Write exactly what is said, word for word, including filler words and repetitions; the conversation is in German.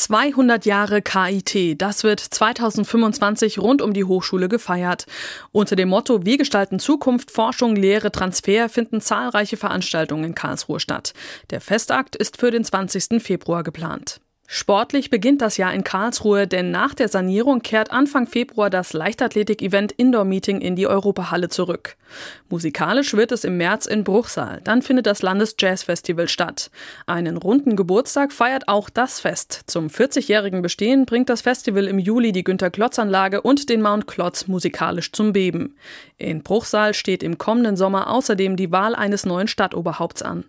zweihundert Jahre K I T, das wird zweitausendfünfundzwanzig rund um die Hochschule gefeiert. Unter dem Motto Wir gestalten Zukunft, Forschung, Lehre, Transfer finden zahlreiche Veranstaltungen in Karlsruhe statt. Der Festakt ist für den zwanzigsten Februar geplant. Sportlich beginnt das Jahr in Karlsruhe, denn nach der Sanierung kehrt Anfang Februar das Leichtathletik-Event Indoor Meeting in die Europahalle zurück. Musikalisch wird es im März in Bruchsal, dann findet das Landesjazzfestival statt. Einen runden Geburtstag feiert auch das Fest. Zum vierzigjährigen Bestehen bringt das Festival im Juli die Günter-Klotz-Anlage und den Mount Klotz musikalisch zum Beben. In Bruchsal steht im kommenden Sommer außerdem die Wahl eines neuen Stadtoberhaupts an.